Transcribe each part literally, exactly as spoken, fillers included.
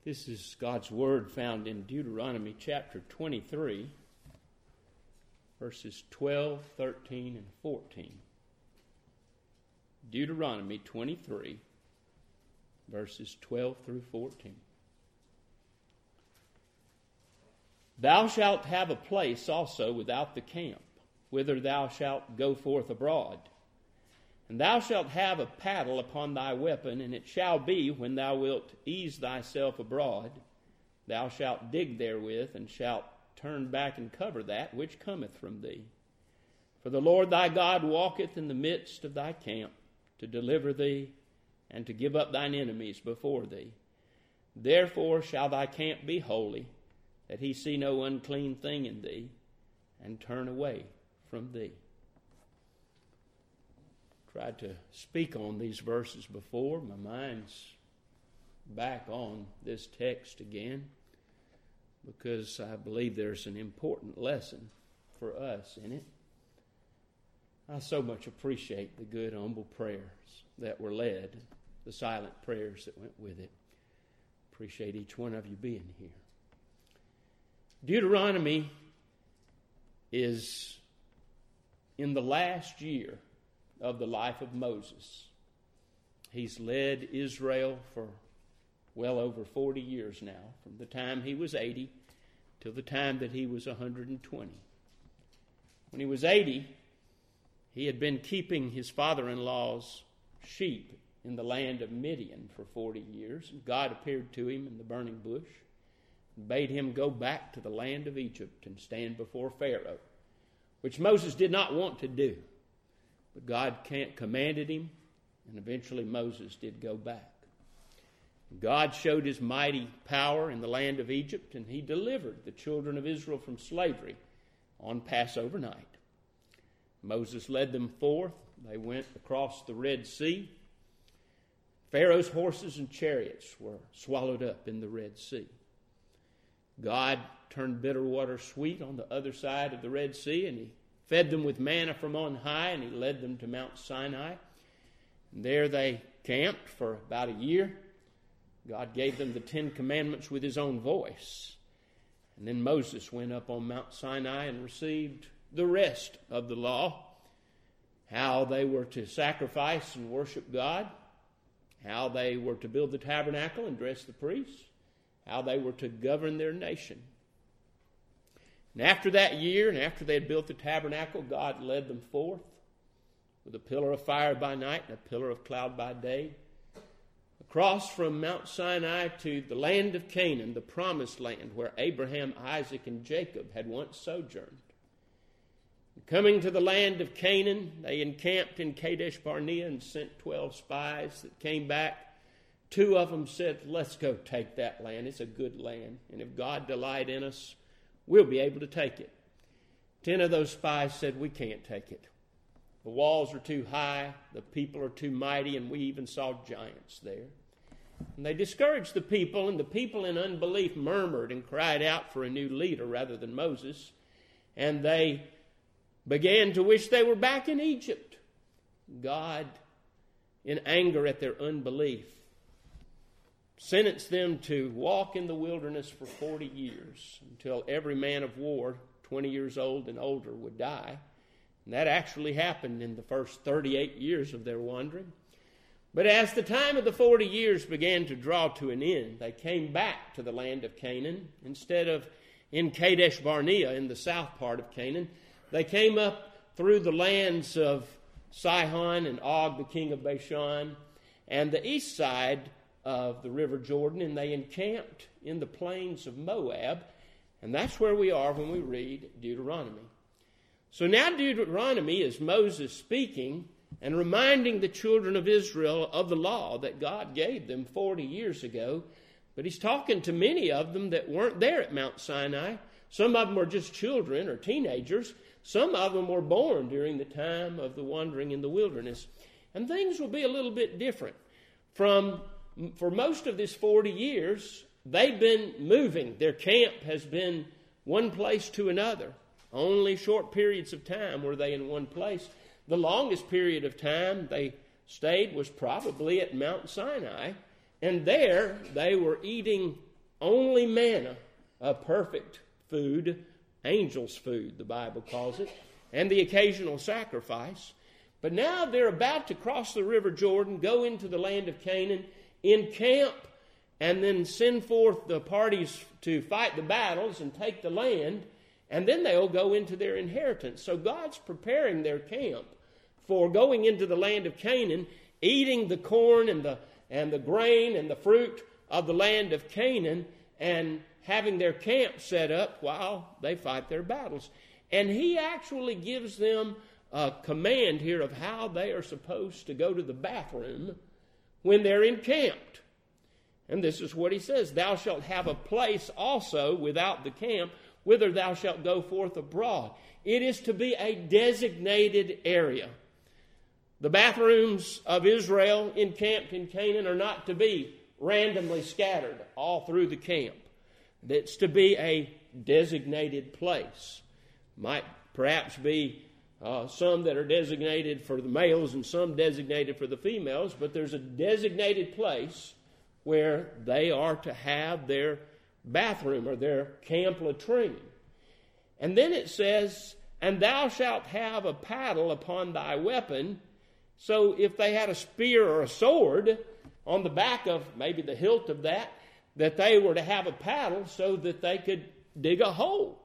This is God's Word found in Deuteronomy chapter twenty-three, verses twelve, thirteen, and fourteen. Deuteronomy twenty-three, verses twelve through fourteen. Thou shalt have a place also without the camp, whither thou shalt go forth abroad. And thou shalt have a paddle upon thy weapon, and it shall be, when thou wilt ease thyself abroad, thou shalt dig therewith, and shalt turn back and cover that which cometh from thee. For the Lord thy God walketh in the midst of thy camp, to deliver thee, and to give up thine enemies before thee. Therefore shall thy camp be holy, that he see no unclean thing in thee, and turn away from thee. Tried to speak on these verses before. My mind's back on this text again because I believe there's an important lesson for us in it. I so much appreciate the good, humble prayers that were led, the silent prayers that went with it. Appreciate each one of you being here. Deuteronomy is in the last year of the life of Moses. He's led Israel for well over forty years now, from the time he was eighty till the time that he was one hundred twenty. When he was eighty, he had been keeping his father-in-law's sheep in the land of Midian for forty years. And God appeared to him in the burning bush and bade him go back to the land of Egypt and stand before Pharaoh, which Moses did not want to do. But God commanded him, and eventually Moses did go back. God showed his mighty power in the land of Egypt, and he delivered the children of Israel from slavery on Passover night. Moses led them forth. They went across the Red Sea. Pharaoh's horses and chariots were swallowed up in the Red Sea. God turned bitter water sweet on the other side of the Red Sea, and he fed them with manna from on high, and he led them to Mount Sinai. And there they camped for about a year. God gave them the Ten Commandments with his own voice. And then Moses went up on Mount Sinai and received the rest of the law, how they were to sacrifice and worship God, how they were to build the tabernacle and dress the priests, how they were to govern their nation. And after that year, and after they had built the tabernacle, God led them forth with a pillar of fire by night and a pillar of cloud by day, across from Mount Sinai to the land of Canaan, the promised land where Abraham, Isaac, and Jacob had once sojourned. And coming to the land of Canaan, they encamped in Kadesh Barnea and sent twelve spies that came back. Two of them said, "Let's go take that land. It's a good land. And if God delight in us, we'll be able to take it." Ten of those spies said, "We can't take it. The walls are too high, the people are too mighty, and we even saw giants there." And they discouraged the people, and the people in unbelief murmured and cried out for a new leader rather than Moses. And they began to wish they were back in Egypt. God, in anger at their unbelief, sentenced them to walk in the wilderness for forty years until every man of war, twenty years old and older, would die. And that actually happened in the first thirty-eight years of their wandering. But as the time of the forty years began to draw to an end, they came back to the land of Canaan. Instead of in Kadesh Barnea in the south part of Canaan, they came up through the lands of Sihon and Og, the king of Bashan, and the east side of the river Jordan, and they encamped in the plains of Moab, and that's where we are when we read Deuteronomy. So now Deuteronomy is Moses speaking and reminding the children of Israel of the law that God gave them forty years ago, but he's talking to many of them that weren't there at Mount Sinai. Some of them were just children or teenagers. Some of them were born during the time of the wandering in the wilderness, and things will be a little bit different. From For most of this forty years, they've been moving. Their camp has been one place to another. Only short periods of time were they in one place. The longest period of time they stayed was probably at Mount Sinai, and there they were eating only manna, a perfect food, angel's food, the Bible calls it, and the occasional sacrifice. But now they're about to cross the river Jordan, go into the land of Canaan, encamp, and then send forth the parties to fight the battles and take the land, and then they'll go into their inheritance. So God's preparing their camp for going into the land of Canaan, eating the corn and the and the grain and the fruit of the land of Canaan, and having their camp set up while they fight their battles. And he actually gives them a command here of how they are supposed to go to the bathroom when they're encamped. And this is what he says: "Thou shalt have a place also without the camp, whither thou shalt go forth abroad." It is to be a designated area. The bathrooms of Israel encamped in Canaan are not to be randomly scattered all through the camp. It's to be a designated place. Might perhaps be uh, some that are designated for the males and some designated for the females, but there's a designated place where they are to have their bathroom or their camp latrine. And then it says, "And thou shalt have a paddle upon thy weapon." So if they had a spear or a sword on the back of maybe the hilt of that, that they were to have a paddle so that they could dig a hole.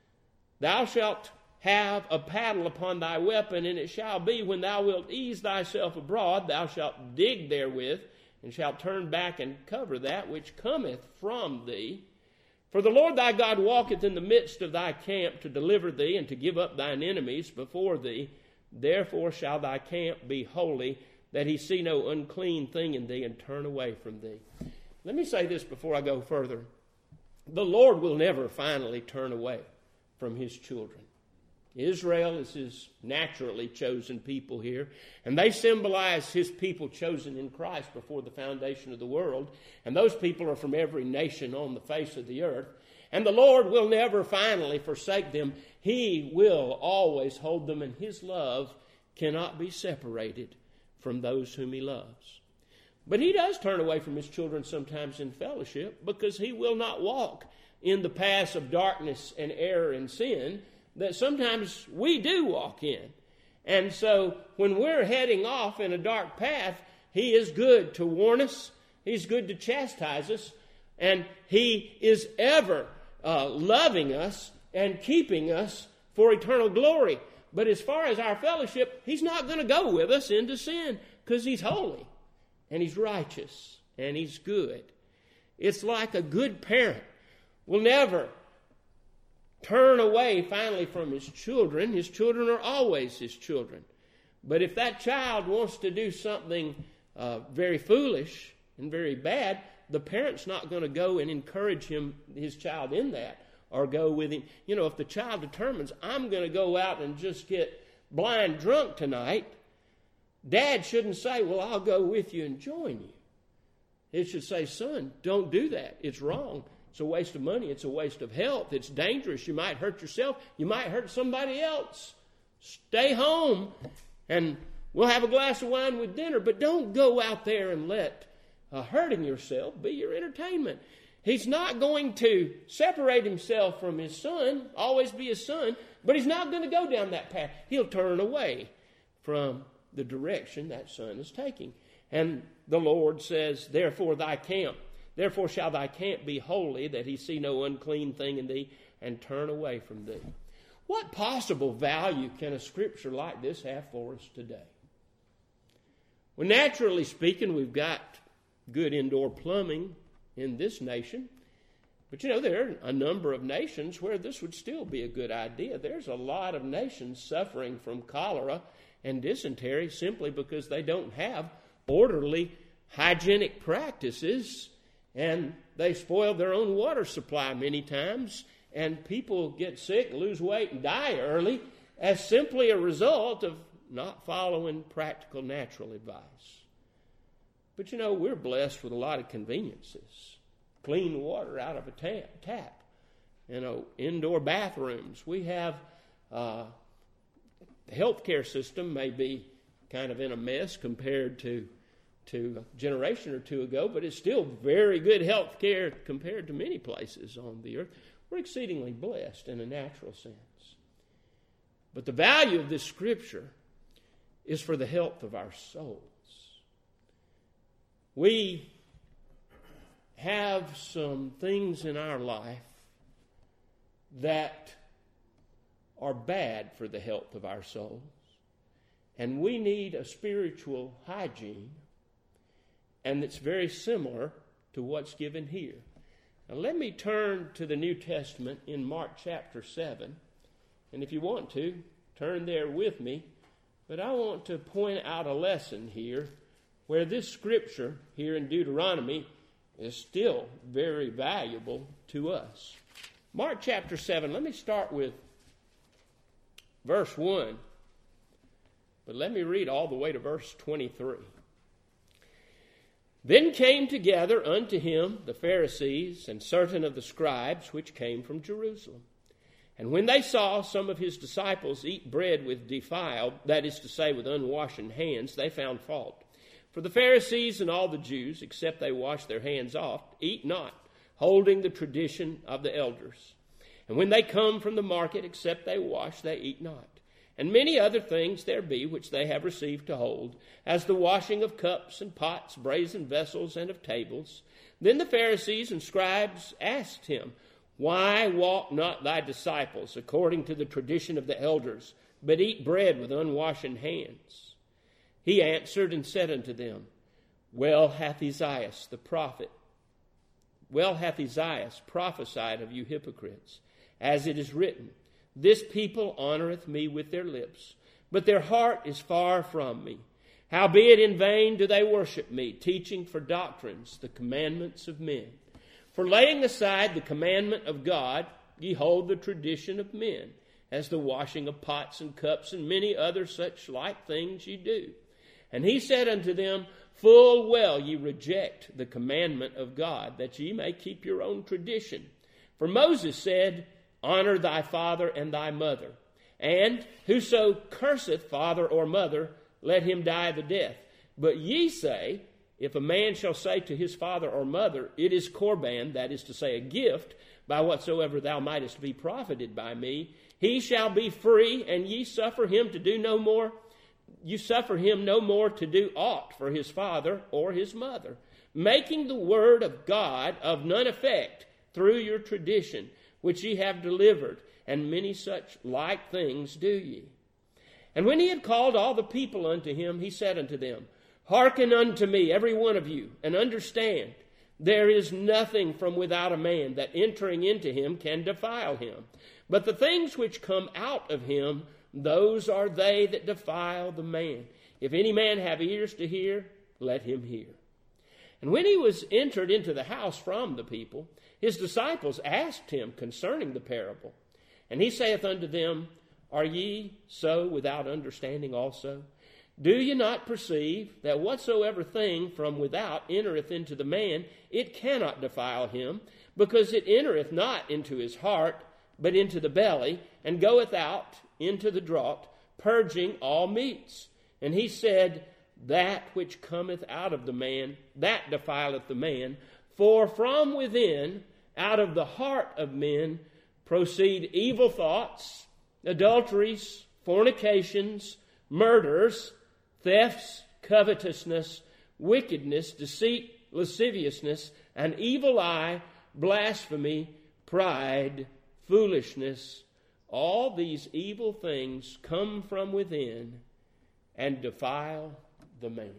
"Thou shalt have a paddle upon thy weapon, and it shall be, when thou wilt ease thyself abroad, thou shalt dig therewith, and shalt turn back and cover that which cometh from thee. For the Lord thy God walketh in the midst of thy camp to deliver thee, and to give up thine enemies before thee. Therefore shall thy camp be holy, that he see no unclean thing in thee, and turn away from thee." Let me say this before I go further. The Lord will never finally turn away from his children. Israel is his naturally chosen people here, and they symbolize his people chosen in Christ before the foundation of the world, and those people are from every nation on the face of the earth, and the Lord will never finally forsake them. He will always hold them, and his love cannot be separated from those whom he loves. But he does turn away from his children sometimes in fellowship, because he will not walk in the paths of darkness and error and sin that sometimes we do walk in. And so when we're heading off in a dark path, he is good to warn us, he's good to chastise us, and he is ever uh, loving us and keeping us for eternal glory. But as far as our fellowship, he's not going to go with us into sin, because he's holy and he's righteous and he's good. It's like a good parent will never turn away finally from his children. His children are always his children. But if that child wants to do something uh, very foolish and very bad, the parent's not going to go and encourage him, his child, in that, or go with him. You know, if the child determines, I'm going to go out and just get blind drunk tonight, Dad shouldn't say, well, I'll go with you and join you. It should say, son, don't do that. It's wrong. It's a waste of money. It's a waste of health. It's dangerous. You might hurt yourself. You might hurt somebody else. Stay home, and we'll have a glass of wine with dinner, but don't go out there and let uh, hurting yourself be your entertainment. He's not going to separate himself from his son, always be his son, but he's not going to go down that path. He'll turn away from the direction that son is taking. And the Lord says, therefore thy camp, therefore shall thy camp be holy, that he see no unclean thing in thee, and turn away from thee. What possible value can a scripture like this have for us today? Well, naturally speaking, we've got good indoor plumbing in this nation. But, you know, there are a number of nations where this would still be a good idea. There's a lot of nations suffering from cholera and dysentery simply because they don't have orderly hygienic practices, and they spoil their own water supply many times, and people get sick, lose weight, and die early as simply a result of not following practical natural advice. But, you know, we're blessed with a lot of conveniences. Clean water out of a tap, tap. You know, indoor bathrooms. We have, uh, the healthcare system may be kind of in a mess compared to to a generation or two ago, but it's still very good health care compared to many places on the earth. We're exceedingly blessed in a natural sense. But the value of this scripture is for the health of our souls. We have some things in our life that are bad for the health of our souls, and we need a spiritual hygiene, and it's very similar to what's given here. Now let me turn to the New Testament in Mark chapter seven, and if you want to, turn there with me, but I want to point out a lesson here where this scripture here in Deuteronomy is still very valuable to us. Mark chapter seven, let me start with verse one, but let me read all the way to verse twenty-three. Then came together unto him the Pharisees and certain of the scribes which came from Jerusalem. And when they saw some of his disciples eat bread with defiled, that is to say, with unwashen hands, they found fault. For the Pharisees and all the Jews, except they wash their hands off, eat not, holding the tradition of the elders. And when they come from the market, except they wash, they eat not. And many other things there be which they have received to hold, as the washing of cups and pots, brazen vessels, and of tables. Then the Pharisees and scribes asked him, Why walk not thy disciples according to the tradition of the elders, but eat bread with unwashen hands? He answered and said unto them, Well hath Isaiah the prophet, well hath Isaiah prophesied of you hypocrites, as it is written, This people honoreth me with their lips, but their heart is far from me. Howbeit in vain do they worship me, teaching for doctrines the commandments of men. For laying aside the commandment of God, ye hold the tradition of men, as the washing of pots and cups, and many other such like things ye do. And he said unto them, Full well ye reject the commandment of God, that ye may keep your own tradition. For Moses said, Honor thy father and thy mother. And whoso curseth father or mother, let him die the death. But ye say, If a man shall say to his father or mother, It is Corban, that is to say, a gift, by whatsoever thou mightest be profited by me, he shall be free, and ye suffer him to do no more. You suffer him no more to do aught for his father or his mother, making the word of God of none effect through your tradition, which ye have delivered, and many such like things do ye. And when he had called all the people unto him, he said unto them, Hearken unto me, every one of you, and understand, there is nothing from without a man that entering into him can defile him. But the things which come out of him, those are they that defile the man. If any man have ears to hear, let him hear. And when he was entered into the house from the people, his disciples asked him concerning the parable. And he saith unto them, Are ye so without understanding also? Do ye not perceive that whatsoever thing from without entereth into the man, it cannot defile him, because it entereth not into his heart, but into the belly, and goeth out into the draught, purging all meats? And he said, That which cometh out of the man, that defileth the man. For from within, out of the heart of men, proceed evil thoughts, adulteries, fornications, murders, thefts, covetousness, wickedness, deceit, lasciviousness, an evil eye, blasphemy, pride, foolishness. All these evil things come from within and defile the man.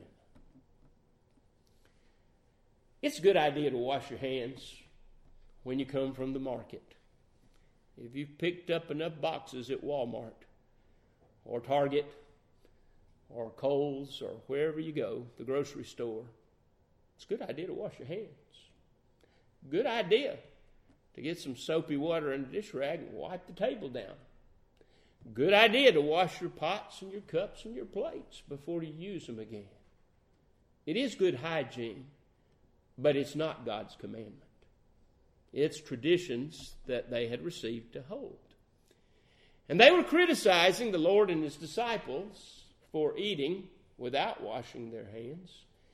It's a good idea to wash your hands when you come from the market. If you've picked up enough boxes at Walmart or Target or Kohl's or wherever you go, the grocery store, it's a good idea to wash your hands. Good idea to get some soapy water in a dish rag and wipe the table down. Good idea to wash your pots and your cups and your plates before you use them again. It is good hygiene, but it's not God's commandment. It's traditions that they had received to hold. And they were criticizing the Lord and his disciples for eating without washing their hands.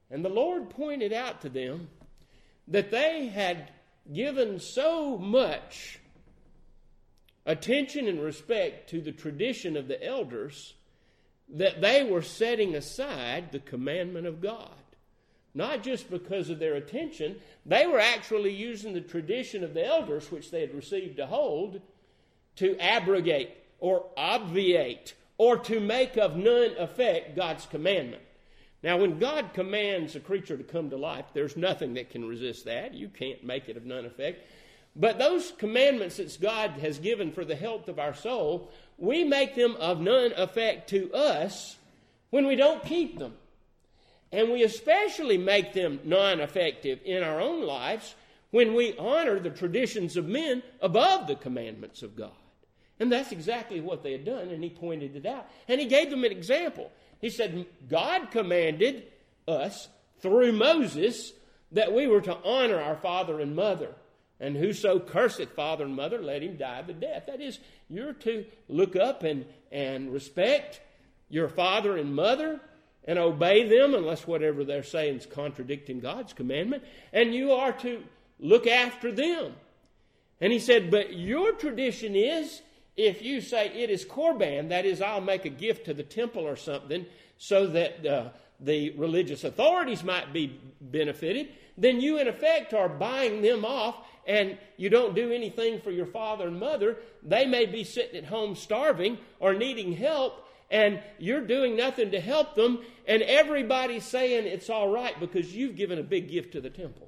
And the Lord pointed out to them that they had given so much attention and respect to the tradition of the elders that they were setting aside the commandment of God. Not just because of their attention, they were actually using the tradition of the elders, which they had received to hold, to abrogate or obviate or to make of none effect God's commandment. Now, when God commands a creature to come to life, there's nothing that can resist that. You can't make it of none effect. But those commandments that God has given for the health of our soul, we make them of none effect to us when we don't keep them. And we especially make them non-effective in our own lives when we honor the traditions of men above the commandments of God. And that's exactly what they had done, and he pointed it out. And he gave them an example. He said, God commanded us through Moses that we were to honor our father and mother. And whoso curseth father and mother, let him die the death. That is, you're to look up and, and respect your father and mother and obey them unless whatever they're saying is contradicting God's commandment. And you are to look after them. And he said, but your tradition is, if you say it is Korban, that is, I'll make a gift to the temple or something so that uh, the religious authorities might be benefited, then you in effect are buying them off, and you don't do anything for your father and mother. They may be sitting at home starving or needing help, and you're doing nothing to help them, and everybody's saying it's all right because you've given a big gift to the temple.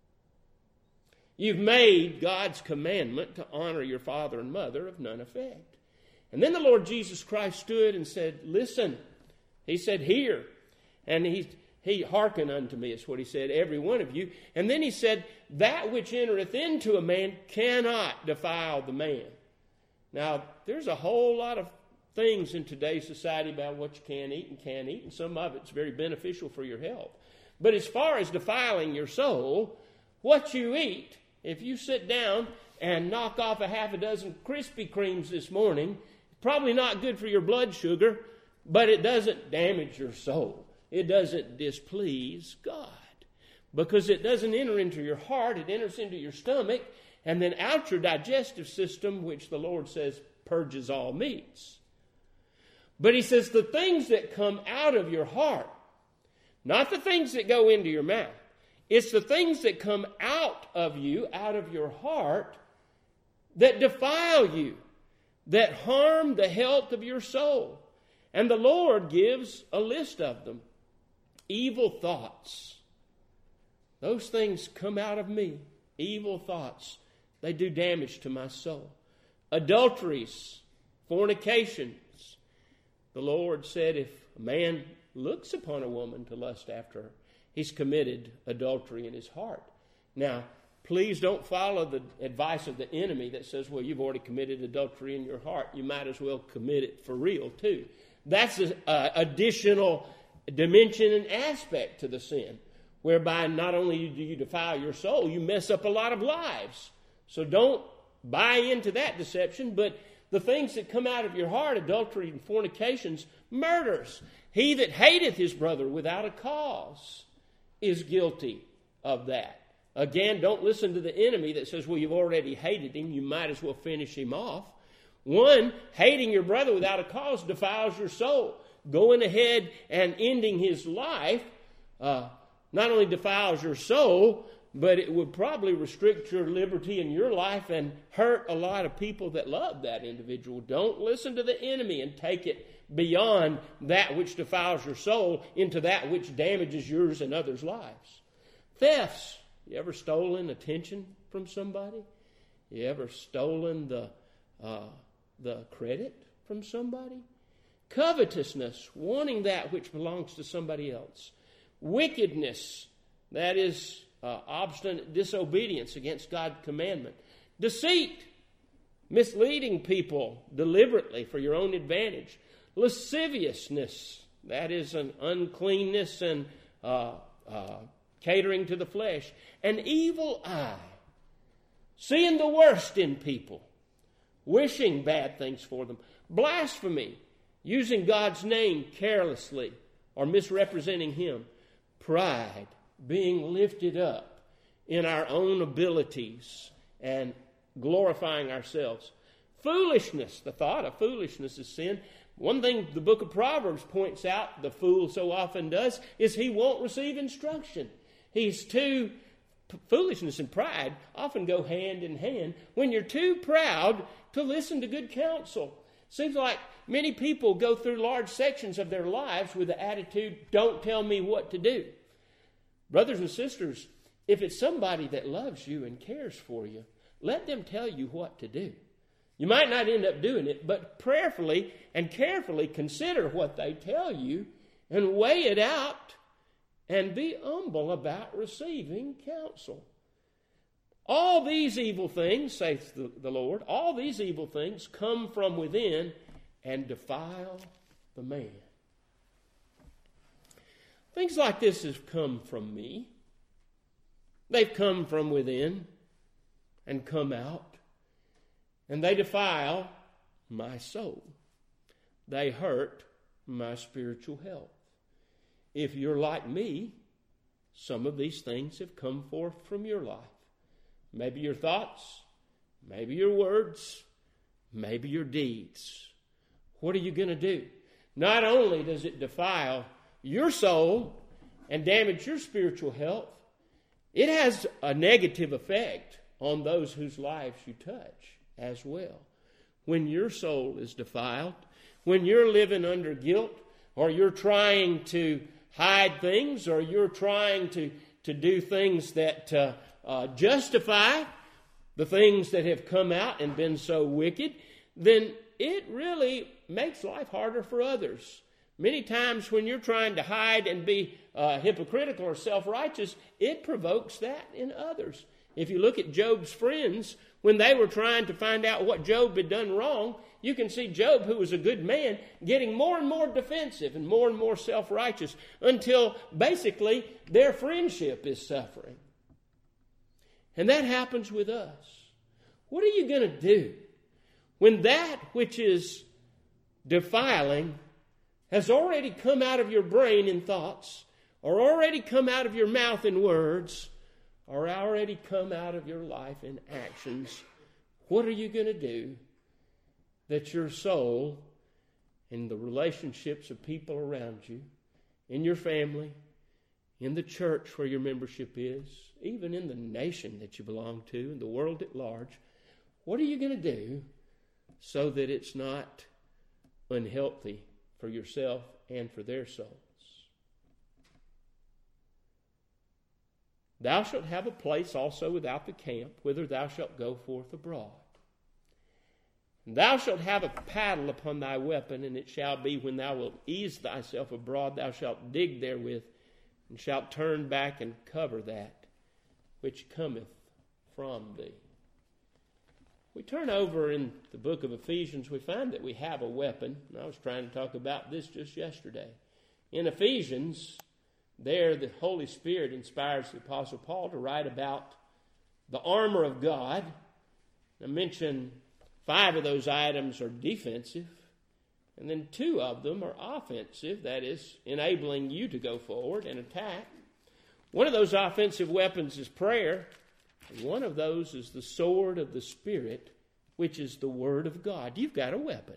You've made God's commandment to honor your father and mother of none effect. And then the Lord Jesus Christ stood and said, listen. He said, hear. And he, he hearken unto me, is what he said, every one of you. And then he said, that which entereth into a man cannot defile the man. Now, there's a whole lot of things in today's society about what you can eat and can't eat, and some of it's very beneficial for your health. But as far as defiling your soul, what you eat, if you sit down and knock off a half a dozen Krispy Kremes this morning, probably not good for your blood sugar, but it doesn't damage your soul. It doesn't displease God because it doesn't enter into your heart. It enters into your stomach and then out your digestive system, which the Lord says purges all meats. But he says the things that come out of your heart, not the things that go into your mouth, it's the things that come out of you, out of your heart, that defile you, that harm the health of your soul. And the Lord gives a list of them. Evil thoughts. Those things come out of me. Evil thoughts. They do damage to my soul. Adulteries, fornications. The Lord said if a man looks upon a woman to lust after her, he's committed adultery in his heart. Now, please don't follow the advice of the enemy that says, well, you've already committed adultery in your heart. You might as well commit it for real, too. That's an additional dimension and aspect to the sin, whereby not only do you defile your soul, you mess up a lot of lives. So don't buy into that deception, but the things that come out of your heart, adultery and fornications, murders. He that hateth his brother without a cause is guilty of that. Again, don't listen to the enemy that says, well, you've already hated him, you might as well finish him off. One, hating your brother without a cause defiles your soul. Going ahead and ending his life uh, not only defiles your soul, but it would probably restrict your liberty in your life and hurt a lot of people that love that individual. Don't listen to the enemy and take it beyond that which defiles your soul into that which damages yours and others' lives. Thefts. You ever stolen attention from somebody? You ever stolen the uh, the credit from somebody? Covetousness, wanting that which belongs to somebody else. Wickedness, that is uh, obstinate disobedience against God's commandment. Deceit, misleading people deliberately for your own advantage. Lasciviousness, that is an uncleanness and uh, uh, catering to the flesh. An evil eye, seeing the worst in people, wishing bad things for them. Blasphemy, using God's name carelessly or misrepresenting him. pride, being lifted up in our own abilities and glorifying ourselves. Foolishness, the thought of foolishness is sin. One thing the book of Proverbs points out, the fool so often does, is he won't receive instruction. He's too, foolishness and pride often go hand in hand when you're too proud to listen to good counsel. Seems like many people go through large sections of their lives with the attitude, don't tell me what to do. Brothers and sisters, if it's somebody that loves you and cares for you, let them tell you what to do. You might not end up doing it, but prayerfully and carefully consider what they tell you and weigh it out and be humble about receiving counsel. All these evil things, saith the, the Lord, all these evil things come from within and defile the man. Things like this have come from me. They've come from within and come out, and they defile my soul. They hurt my spiritual health. If you're like me, some of these things have come forth from your life. Maybe your thoughts, maybe your words, maybe your deeds. What are you going to do? Not only does it defile your soul and damage your spiritual health, it has a negative effect on those whose lives you touch as well. When your soul is defiled, when you're living under guilt, or you're trying to hide things, or you're trying to, to do things that uh, uh, justify the things that have come out and been so wicked, then it really makes life harder for others. Many times when you're trying to hide and be uh, hypocritical or self-righteous, it provokes that in others. If you look at Job's friends, when they were trying to find out what Job had done wrong, you can see Job, who was a good man, getting more and more defensive and more and more self-righteous until basically their friendship is suffering. And that happens with us. What are you going to do when that which is defiling has already come out of your brain in thoughts, or already come out of your mouth in words, or already come out of your life in actions? What are you going to do that your soul and the relationships of people around you, in your family, in the church where your membership is, even in the nation that you belong to, in the world at large, what are you going to do so that it's not unhealthy for yourself and for their souls? Thou shalt have a place also without the camp, whither thou shalt go forth abroad. And thou shalt have a paddle upon thy weapon, and it shall be when thou wilt ease thyself abroad, thou shalt dig therewith, and shalt turn back and cover that which cometh from thee. We turn over in the book of Ephesians, we find that we have a weapon. And I was trying to talk about this just yesterday. In Ephesians, there the Holy Spirit inspires the Apostle Paul to write about the armor of God. I mentioned five of those items are defensive, and then two of them are offensive, that is, enabling you to go forward and attack. One of those offensive weapons is prayer, and one of those is the sword of the Spirit, which is the Word of God. You've got a weapon.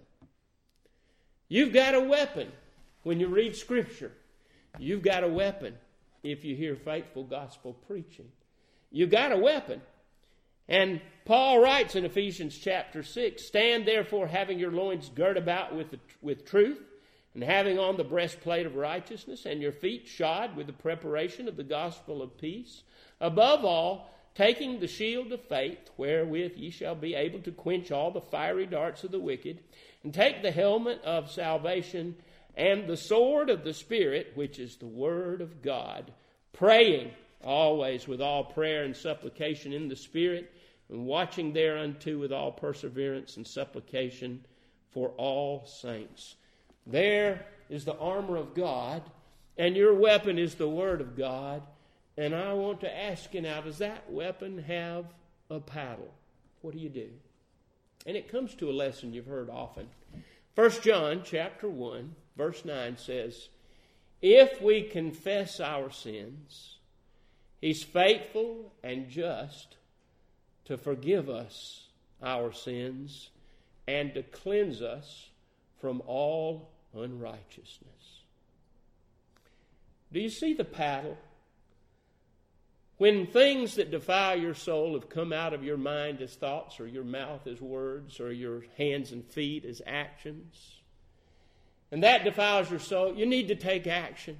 You've got a weapon when you read Scripture. You've got a weapon if you hear faithful gospel preaching. You've got a weapon. And Paul writes in Ephesians chapter six, stand therefore having your loins girt about with, the, with truth, and having on the breastplate of righteousness, and your feet shod with the preparation of the gospel of peace. Above all, taking the shield of faith, wherewith ye shall be able to quench all the fiery darts of the wicked, and take the helmet of salvation and the sword of the Spirit, which is the word of God, praying always with all prayer and supplication in the Spirit, and watching thereunto with all perseverance and supplication for all saints. There is the armor of God, and your weapon is the Word of God. And I want to ask you now, does that weapon have a paddle? What do you do? And it comes to a lesson you've heard often. First John chapter one, verse nine says, if we confess our sins, He's faithful and just to forgive us our sins and to cleanse us from all unrighteousness. Do you see the paddle? When things that defile your soul have come out of your mind as thoughts, or your mouth as words, or your hands and feet as actions, and that defiles your soul, you need to take action.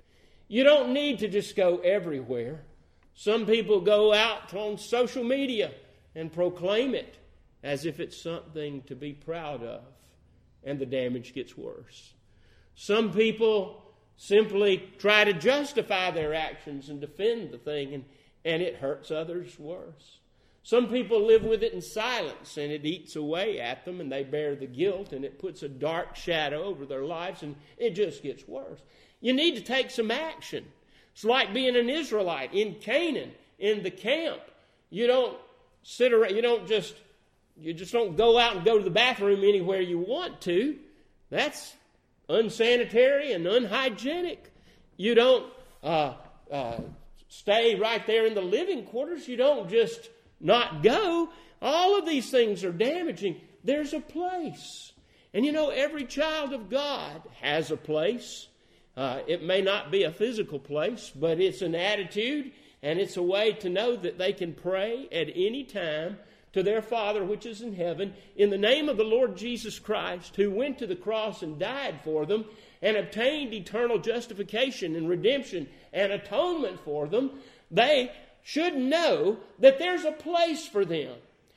You don't need to just go everywhere. Some people go out on social media and proclaim it as if it's something to be proud of, and the damage gets worse. Some people simply try to justify their actions and defend the thing, and, and it hurts others worse. Some people live with it in silence, and it eats away at them, and they bear the guilt, and it puts a dark shadow over their lives, and it just gets worse. You need to take some action. It's like being an Israelite in Canaan, in the camp. You don't sit around, you don't just, you just don't go out and go to the bathroom anywhere you want to. That's unsanitary and unhygienic. You don't uh, uh, stay right there in the living quarters. You don't just not go. All of these things are damaging. There's a place. And you know, every child of God has a place. Uh, it may not be a physical place, but it's an attitude, and it's a way to know that they can pray at any time to their Father which is in heaven in the name of the Lord Jesus Christ, who went to the cross and died for them and obtained eternal justification and redemption and atonement for them. They should know that there's a place for them.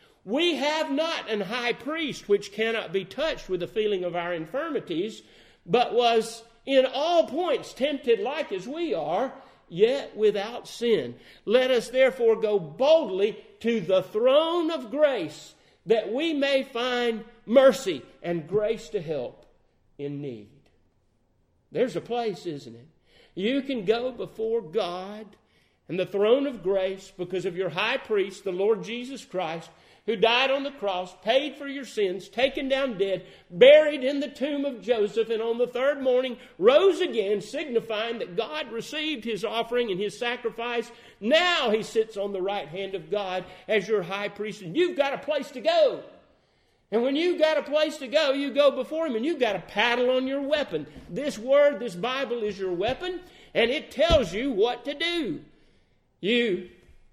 We have not an high priest which cannot be touched with the feeling of our infirmities, but was in all points tempted like as we are, yet without sin. Let us therefore go boldly to the throne of grace, that we may find mercy and grace to help in need. There's a place, isn't it? You can go before God and the throne of grace because of your high priest, the Lord Jesus Christ, who died on the cross, paid for your sins, taken down dead, buried in the tomb of Joseph, and on the third morning rose again, signifying that God received His offering and His sacrifice. Now He sits on the right hand of God as your high priest, and you've got a place to go. And when you've got a place to go, you go before Him, and you've got a paddle on your weapon. This Word, this Bible is your weapon, and it tells you what to do. You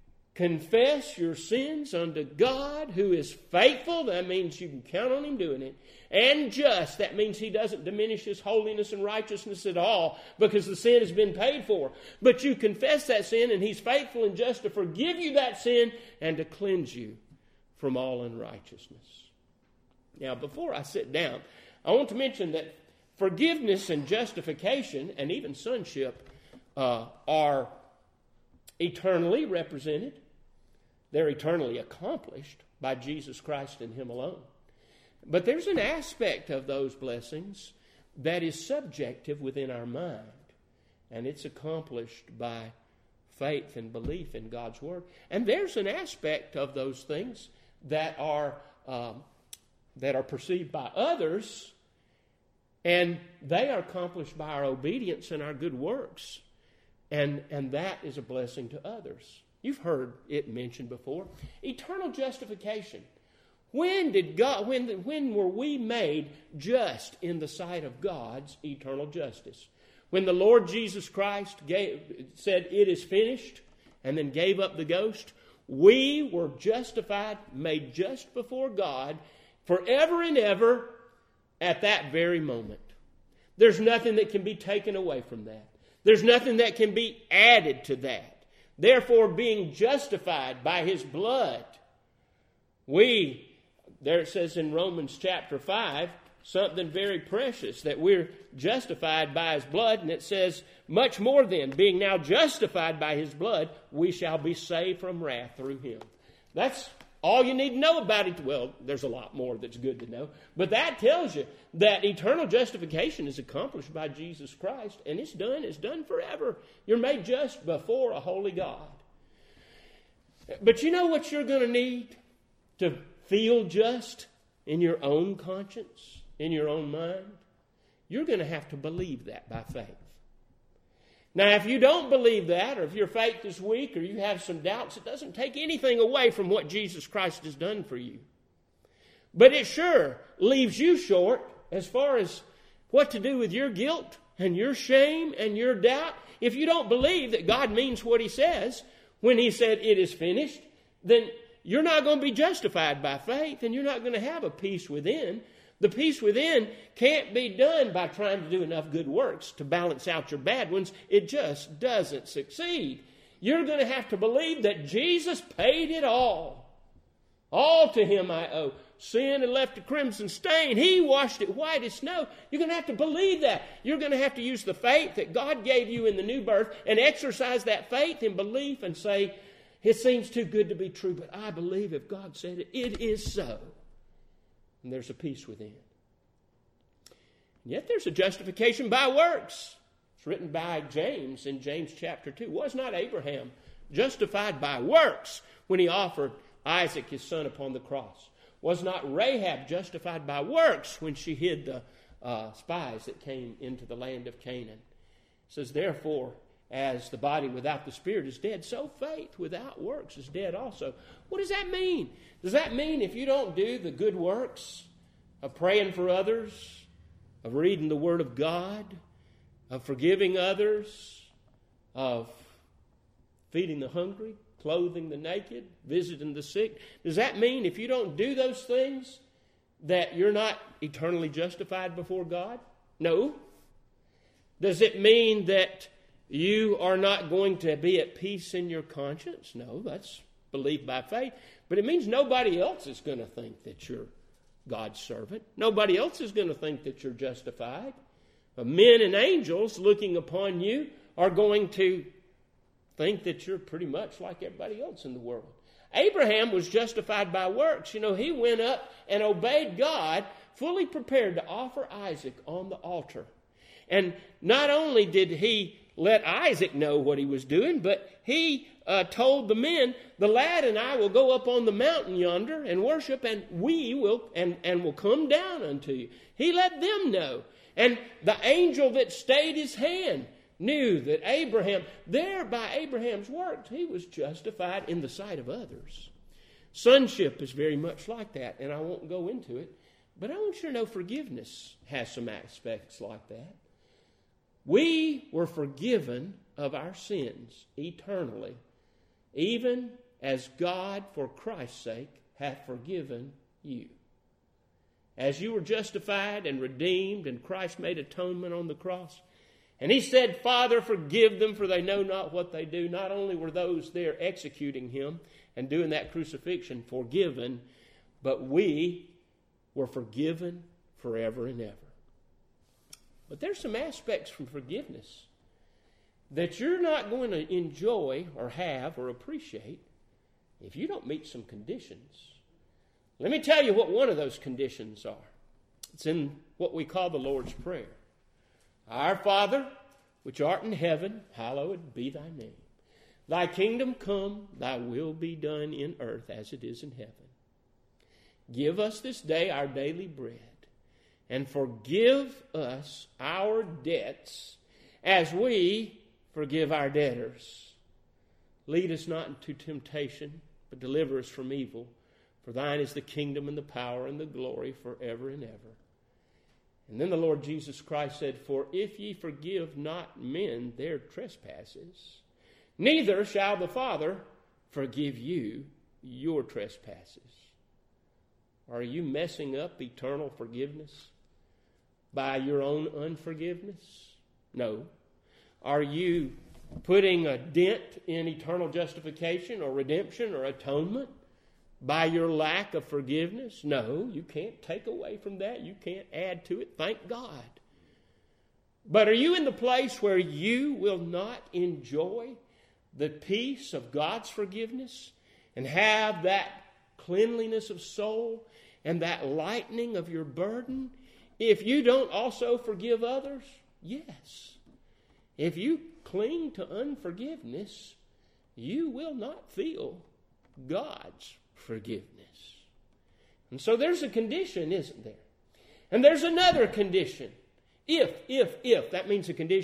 confess your sins unto God, who is faithful. That means you can count on Him doing it. And just. That means He doesn't diminish His holiness and righteousness at all, because the sin has been paid for. But you confess that sin, and He's faithful and just to forgive you that sin and to cleanse you from all unrighteousness. Now, before I sit down, I want to mention that forgiveness and justification and even sonship uh, are eternally represented. They're eternally accomplished by Jesus Christ and Him alone. But there's an aspect of those blessings that is subjective within our mind, and it's accomplished by faith and belief in God's Word. And there's an aspect of those things that are um, that are perceived by others, and they are accomplished by our obedience and our good works. And, and that is a blessing to others. You've heard it mentioned before. Eternal justification. When did God, when, when were we made just in the sight of God's eternal justice? When the Lord Jesus Christ gave, said, "It is finished," and then gave up the ghost, we were justified, made just before God forever and ever at that very moment. There's nothing that can be taken away from that. There's nothing that can be added to that. Therefore, being justified by His blood, we, there it says in Romans chapter five, something very precious, that we're justified by His blood, and it says, much more then, being now justified by His blood, we shall be saved from wrath through Him. That's all you need to know about it. Well, there's a lot more that's good to know. But that tells you that eternal justification is accomplished by Jesus Christ, and it's done. It's done forever. You're made just before a holy God. But you know what you're going to need to feel just in your own conscience, in your own mind? You're going to have to believe that by faith. Now, if you don't believe that, or if your faith is weak, or you have some doubts, it doesn't take anything away from what Jesus Christ has done for you. But it sure leaves you short as far as what to do with your guilt and your shame and your doubt. If you don't believe that God means what He says when He said it is finished, then you're not going to be justified by faith, and you're not going to have a peace within. The peace within can't be done by trying to do enough good works to balance out your bad ones. It just doesn't succeed. You're going to have to believe that Jesus paid it all. All to Him I owe. Sin had left a crimson stain. He washed it white as snow. You're going to have to believe that. You're going to have to use the faith that God gave you in the new birth and exercise that faith and belief and say, it seems too good to be true, but I believe if God said it, it is so. And there's a peace within. And yet there's a justification by works. It's written by James in James chapter two. Was not Abraham justified by works when he offered Isaac his son upon the cross? Was not Rahab justified by works when she hid the uh, spies that came into the land of Canaan? It says, therefore, as the body without the spirit is dead, so faith without works is dead also. What does that mean? Does that mean if you don't do the good works of praying for others, of reading the Word of God, of forgiving others, of feeding the hungry, clothing the naked, visiting the sick, does that mean if you don't do those things that you're not eternally justified before God? No. Does it mean that you are not going to be at peace in your conscience? No, that's belief by faith. But it means nobody else is going to think that you're God's servant. Nobody else is going to think that you're justified. Uh, men and angels looking upon you are going to think that you're pretty much like everybody else in the world. Abraham was justified by works. You know, he went up and obeyed God, fully prepared to offer Isaac on the altar. And not only did he let Isaac know what he was doing, but he uh, told the men, the lad and I will go up on the mountain yonder and worship, and we will and, and will come down unto you. He let them know. And the angel that stayed his hand knew that Abraham, there by Abraham's works, he was justified in the sight of others. Sonship is very much like that, and I won't go into it, but I want you to know forgiveness has some aspects like that. We were forgiven of our sins eternally, even as God, for Christ's sake, hath forgiven you. As you were justified and redeemed, and Christ made atonement on the cross, and He said, Father, forgive them, for they know not what they do. Not only were those there executing Him and doing that crucifixion forgiven, but we were forgiven forever and ever. But there's some aspects from forgiveness that you're not going to enjoy or have or appreciate if you don't meet some conditions. Let me tell you what one of those conditions are. It's in what we call the Lord's Prayer. Our Father, which art in heaven, hallowed be thy name. Thy kingdom come, thy will be done in earth as it is in heaven. Give us this day our daily bread, and forgive us our debts as we forgive our debtors. Lead us not into temptation, but deliver us from evil. For thine is the kingdom and the power and the glory forever and ever. And then the Lord Jesus Christ said, For if ye forgive not men their trespasses, neither shall the Father forgive you your trespasses. Are you messing up eternal forgiveness by your own unforgiveness? No. Are you putting a dent in eternal justification or redemption or atonement by your lack of forgiveness? No, you can't take away from that. You can't add to it. Thank God. But are you in the place where you will not enjoy the peace of God's forgiveness and have that cleanliness of soul and that lightening of your burden if you don't also forgive others? Yes. If you cling to unforgiveness, you will not feel God's forgiveness. And so there's a condition, isn't there? And there's another condition. If, if, if, that means a condition.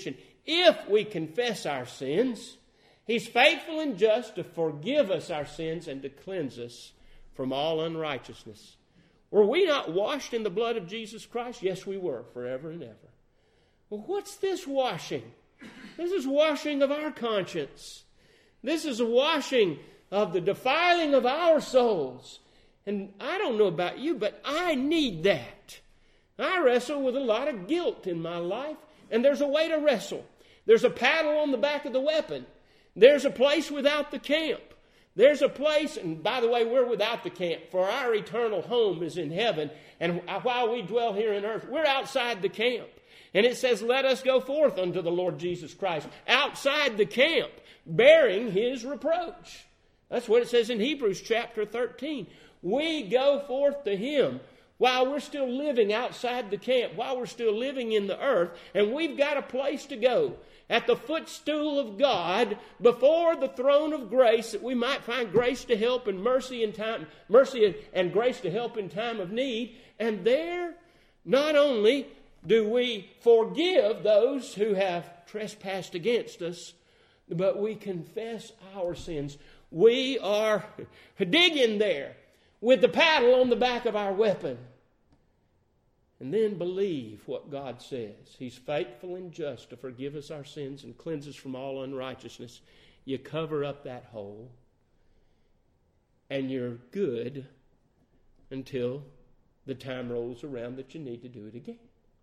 if we confess our sins, He's faithful and just to forgive us our sins and to cleanse us from all unrighteousness. Were we not washed in the blood of Jesus Christ? Yes, we were, forever and ever. Well, what's this washing? This is washing of our conscience. This is a washing of the defiling of our souls. And I don't know about you, but I need that. I wrestle with a lot of guilt in my life, and there's a way to wrestle. There's a paddle on the back of the weapon. There's a place without the camp. There's a place, and by the way, we're without the camp, for our eternal home is in heaven, and while we dwell here on earth, we're outside the camp. And it says, let us go forth unto the Lord Jesus Christ, outside the camp, bearing His reproach. That's what it says in Hebrews chapter thirteen. We go forth to Him while we're still living outside the camp, while we're still living in the earth, and we've got a place to go at the footstool of God before the throne of grace, that we might find grace to help and mercy in time, mercy and, and grace to help in time of need. And there, not only do we forgive those who have trespassed against us, but we confess our sins. We are digging there with the paddle on the back of our weapon. And then believe what God says. He's faithful and just to forgive us our sins and cleanse us from all unrighteousness. You cover up that hole, and you're good until the time rolls around that you need to do it again.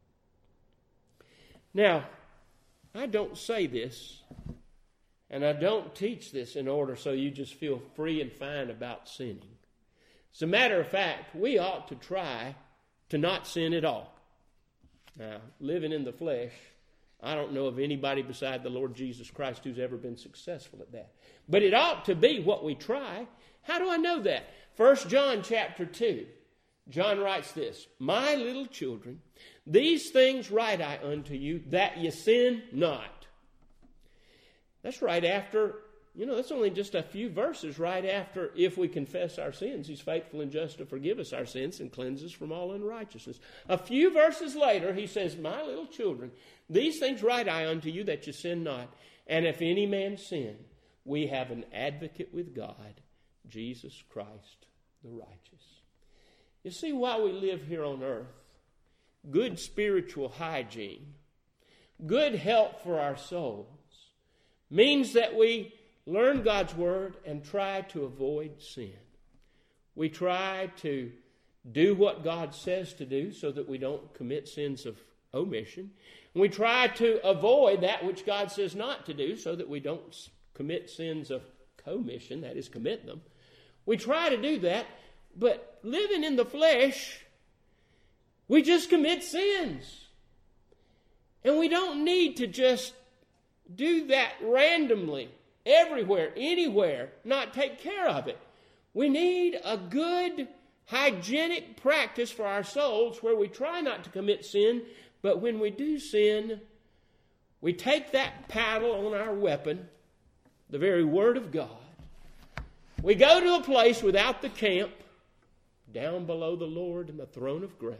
Now, I don't say this, and I don't teach this in order so you just feel free and fine about sinning. As a matter of fact, we ought to try to not sin at all. Now, living in the flesh, I don't know of anybody beside the Lord Jesus Christ who's ever been successful at that. But it ought to be what we try. How do I know that? First John chapter two. John writes this, my little children, these things write I unto you, that ye sin not. That's right after, you know, that's only just a few verses right after, if we confess our sins, He's faithful and just to forgive us our sins and cleanse us from all unrighteousness. A few verses later, He says, my little children, these things write I unto you, that ye sin not. And if any man sin, we have an advocate with God, Jesus Christ the righteous. You see, while we live here on earth, good spiritual hygiene, good health for our souls, means that we learn God's Word and try to avoid sin. We try to do what God says to do so that we don't commit sins of omission. And we try to avoid that which God says not to do so that we don't commit sins of commission, that is, commit them. We try to do that, but living in the flesh, we just commit sins. And we don't need to just do that randomly, everywhere, anywhere, not take care of it. We need a good, hygienic practice for our souls where we try not to commit sin, but when we do sin, we take that paddle on our weapon, the very Word of God. We go to a place without the camp, down below the Lord in the throne of grace.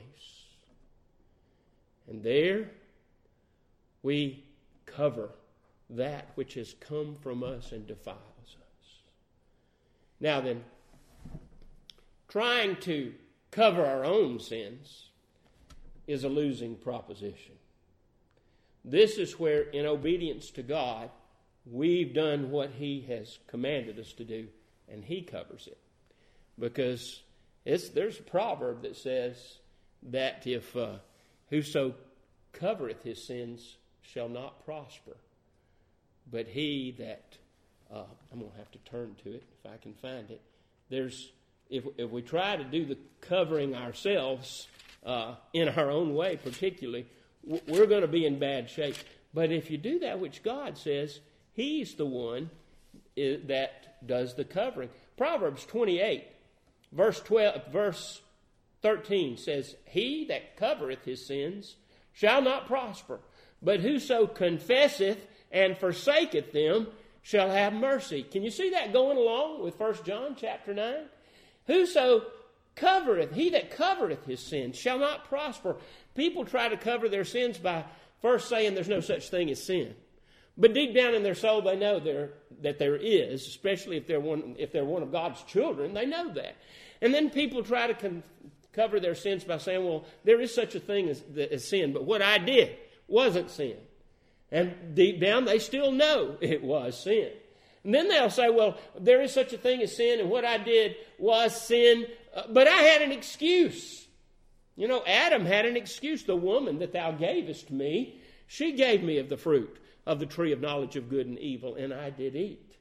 And there we cover that which has come from us and defiles us. Now then, trying to cover our own sins is a losing proposition. This is where, in obedience to God, we've done what He has commanded us to do, and He covers it. Because it's, there's a proverb that says that if uh, whoso covereth his sins shall not prosper, but he that, uh, I'm going to have to turn to it if I can find it. There's, if, if we try to do the covering ourselves uh, in our own way particularly, we're going to be in bad shape. But if you do that which God says, He's the one that does the covering. Proverbs twenty-eight, verse twelve, verse thirteen says, he that covereth his sins shall not prosper, but whoso confesseth and forsaketh them shall have mercy. Can you see that going along with First John chapter nine? Whoso covereth, he that covereth his sins shall not prosper. People try to cover their sins by first saying there's no such thing as sin. But deep down in their soul, they know there, that there is, especially if they're one if they're one of God's children. They know that. And then people try to con- cover their sins by saying, well, there is such a thing as, as sin, but what I did wasn't sin. And deep down, they still know it was sin. And then they'll say, well, there is such a thing as sin, and what I did was sin, uh, but I had an excuse. You know, Adam had an excuse. The woman that thou gavest me, she gave me of the fruit of the tree of knowledge of good and evil, and I did eat.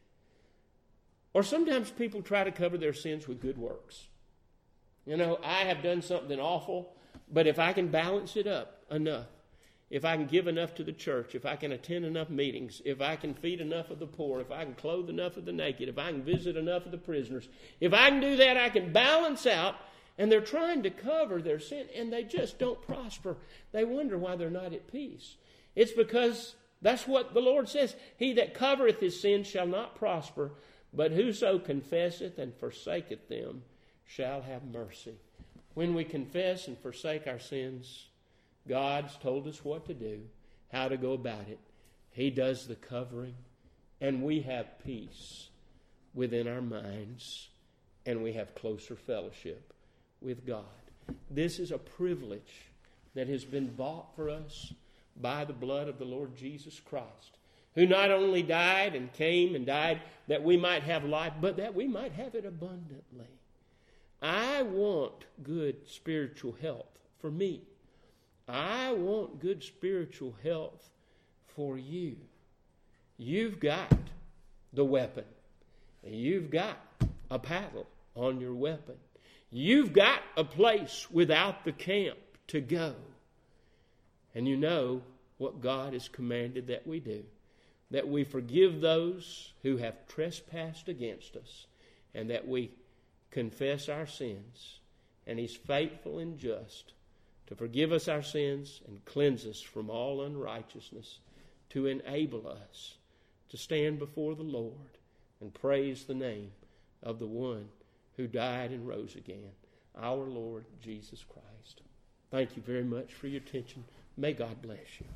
Or sometimes people try to cover their sins with good works. You know, I have done something awful, but if I can balance it up enough, if I can give enough to the church, if I can attend enough meetings, if I can feed enough of the poor, if I can clothe enough of the naked, if I can visit enough of the prisoners, if I can do that, I can balance out. And they're trying to cover their sin, and they just don't prosper. They wonder why they're not at peace. It's because that's what the Lord says. He that covereth his sin shall not prosper, but whoso confesseth and forsaketh them shall have mercy. When we confess and forsake our sins, God's told us what to do, how to go about it. He does the covering, and we have peace within our minds, and we have closer fellowship with God. This is a privilege that has been bought for us by the blood of the Lord Jesus Christ, who not only died and came and died that we might have life, but that we might have it abundantly. I want good spiritual health for me. I want good spiritual health for you. You've got the weapon. You've got a paddle on your weapon. You've got a place without the camp to go. And you know what God has commanded that we do. That we forgive those who have trespassed against us, and that we confess our sins. And He's faithful and just to forgive us our sins and cleanse us from all unrighteousness, to enable us to stand before the Lord and praise the name of the one who died and rose again, our Lord Jesus Christ. Thank you very much for your attention. May God bless you.